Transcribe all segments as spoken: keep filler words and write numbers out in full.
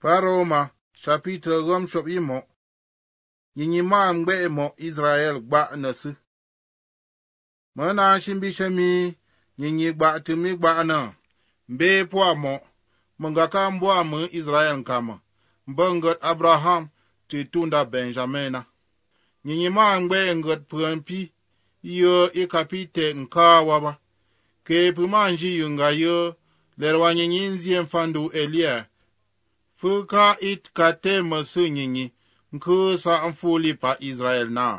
Paroma chapitre gom shop imo. Nyinyi ma mgbe imo Israel gba nasu. Mana shimbi shami nyinyi gba tumi gba na. Mbe po mo. Mangaka mbwa mu Israel kama. Mbangot Abraham titunda Benjamina. Nyinyi ma mgbe ngot prampi. Yo ikapite nka waba. Ke pumanji yunga yo. Lerwa nyinyi nzi mfandu Elia. Fuka it kate masu nyinyi. Nku sa mfuli pa Israel na.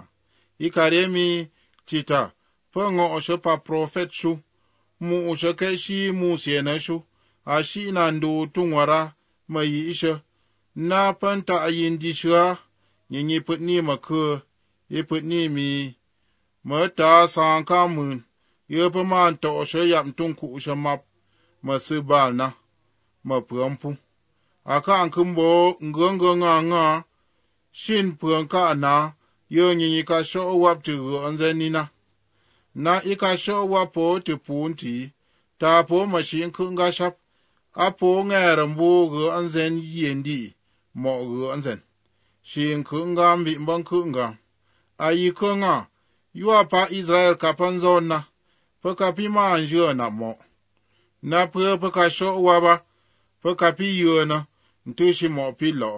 Ikaremi chita. Pango oshopa profet shu. Mu oshokeshi mu siena shu. Ashi nandu tungwara mayi isha. Na panta ayindi shua. Nyinyi putni maku. Iputni mi. Mata sanka mun. Yopaman to osho yam tungku ushamap. Masu bal na. Maprampu. Aka ankumbo ngongo nga nga. Shin pranka na. Yo nyinyi ka sho wap tu anzenina. Na ika sho wapo tu punti. Ta po mashin kunga shap. Apo ngarambo go anzen yendi. Mo go anzen. Shin kunga mbimban kunga. Ayi kunga. Yua pa Israel kapanzon na. Paka pima anjio na mo. Na pre paka sho waba. Paka pi yo na. Ntushi mo pilo.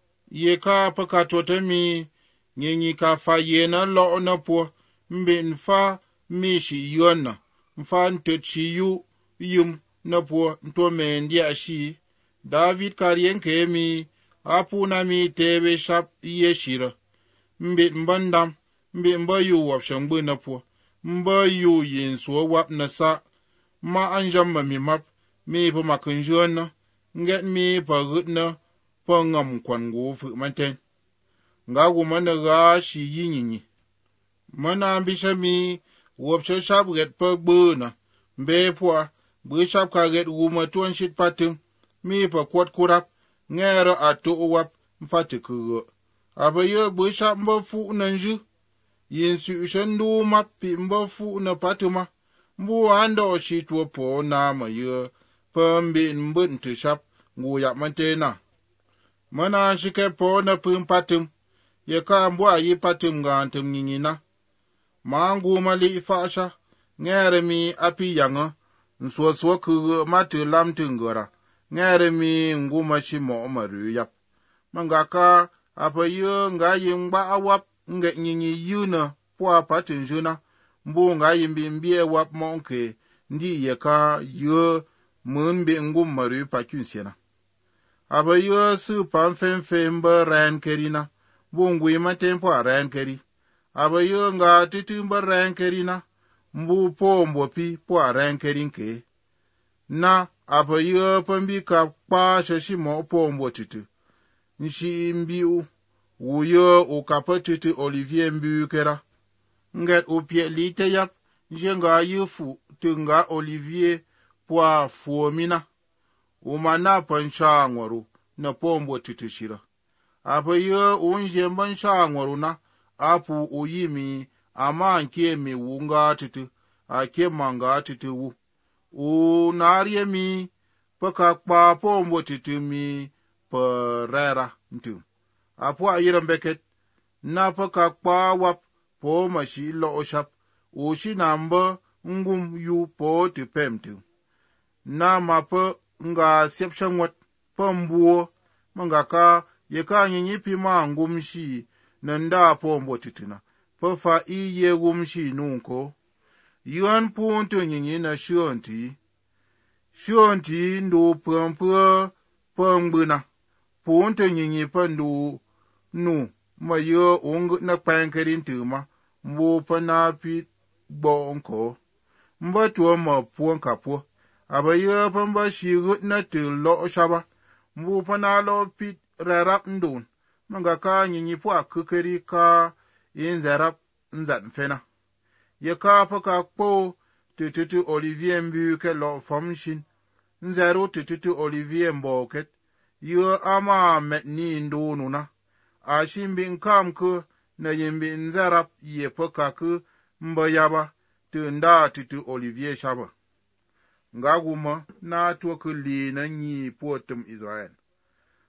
Ye ka paka totemi. Nyinyi ka fa ye na lo na po. Mbe nfa mi shi yon na. Mfa ntuchi yu yum na po. Nto me ndia shi. David karien ke mi. Apu na mi tebe shap ye shira. Mbe mbandam. Mbe mba yu wap shangbu na po. Mba yu yin suwa wap na sa. Ma anjam ma mi map. Mi pa makunjon na. Nget mi pa gut na. Pa ngam kwan gu fu manten. Nga gu mana ga shi yi nyinyi. Mana ambisha mi. Wapsha shap get pa gbu na. Mbe pwa. Bu shap ka get gu ma tuan shit patum. Mi pa kwat kurap. Ngera ato wap. Mfati kugo. Aba yo bu shap mba fu na nju. Yin su shandu mapi mba fu na patuma. Mbu ando shitwa po na ma yo. Pa mbi mbun tu shap. Ngu yap mantena. Mana shike po na pum patum. Ye ka mbwa yi patum ga antum nyinina. Mangu mali ifasha. Ngere mi api yanga. Nswa swa kugu matu lam tungora. Ngere mi ngu machi mo maru yap. Mangaka apa yu nga yimba awap. Nge nyinyi yu na pwa patum juna. Mbu nga yimbi mbie wap monke. Ndi ye ka yu munbi ngu maru pakunsiena. Aba yu su pamfen femba ran kerina. Bungu ima tempo a ran keri. Aba yu nga titumba ran kerina. Mbu po mbopi po a ran kerinke. Na aba yu pambi ka pa shashimo po mbo titu. Nshi mbiu. Uyo ukapa titu Olivier mbiu kera. Nget upye lite yap. Njenga yufu tunga Olivier po fuomina. Umana pansha ngwaru na pombo titishira. Apa yo unje mbansha ngwaru na apu uyimi ama anke mi wunga titu ake manga titu wu. Unarie mi paka pa pombo titu mi parera ntu. Apu ayira mbeket na paka pa wap po mashi lo oshap ushi namba ngum yu po tipemtu. Na mapa nga sepshan wat pambuo mangaka yeka nyinyi pima ngumshi nanda pombo titina pafa iye ngumshi nunko yuan punto nyinyi na shionti shionti ndo pampu pambuna punto nyinyi pandu nu mayo ung na pankerin tuma mbo panapi bonko mbatuwa ma puan kapo. Aba yo pamba shigut na tu lo shaba. Mbu pana lo pit rarap ndun. Mangaka nyinyi pwa kukeri ka inzarap nzat mfena. Ye ka paka po tututu Olivier mbu ke lo famshin. Nzaru tututu Olivier mboket. Yo ama metni ndunu na. Ashimbi nkam ku na yimbi nzarap ye paka ku mbayaba. Tu nda tutu Olivier shaba. Nga guma na tuwa li na nyi potum Israel.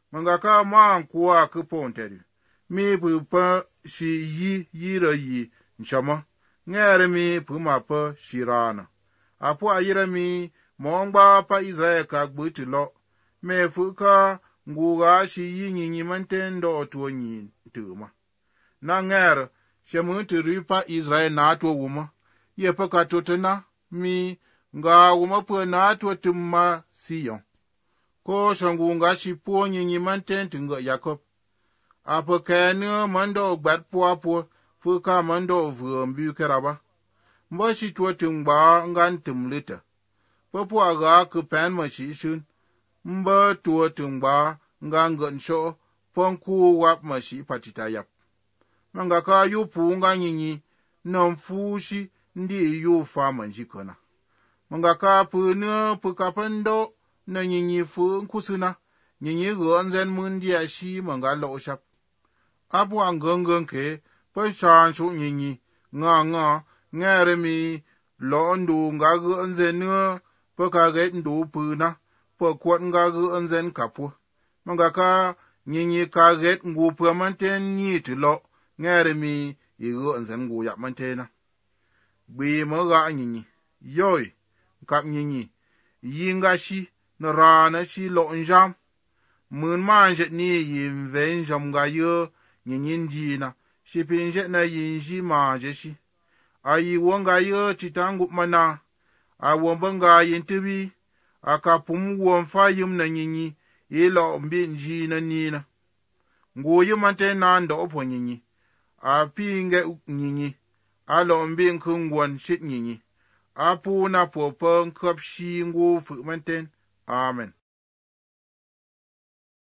Manga ka ma kwa ku ponteri. Mi pu pa shi yi yira yi nchama. Ngere mi pu ma pa shirana. Apo ayira mi mongba pa Israel ka gbuti lo. Me fu ka nguga shi yi nyinyi mantendo tuo nyi tuma. Na ngere shemu tiri pa Israel na tuo wuma. Ye pa ka totena mi nga wuma pa na tuo tumma siyon. Ko shangu nga shi po nyinyi mantendo nga Jacob. Apo kene mando gbat po apo fu ka mando vumbi keraba. Mba shi tuo tumba ngan tumlita. Popo aga ku pen ma shi shun. Mba tuo tumba ngan gansho ponku wap ma shi patita yap. Manga ka yu pu nga nyinyi nam fu shi ndi yu fa manjikona. Manga ka pu ne pu ka pendo na nyinyi fu kusuna. Nyinyi gonzen mundi ya shi manga lo shap. Abu angangan ke pa chan shu nyinyi nga nga ngere mi lo ndu nga gonzen ne pa ka get ndu pu na pa kwat nga gonzen kapu. Manga ka nyinyi ka get ngu pa manten ni ti lo ngere mi i gonzen ngu ya mantena. Gbi ma ga nyinyi yoy kap nyinyi yinga shi na rana shi lo njam. Mun manje ni yin ven jam ga yo nyinyin jina shi pinje na yin shi manje shi. Ayi wonga yo titangu mana. A wombanga yin tibi. A kapum womfa yum na nyinyi ilo mbi njina nina. Ngu yu mantena ndo opo nyinyi. A pinge nyinyi. Alo mbi nkungwan shit nyinyi. A pu na popo nkap shi ngu fu manten. Amen.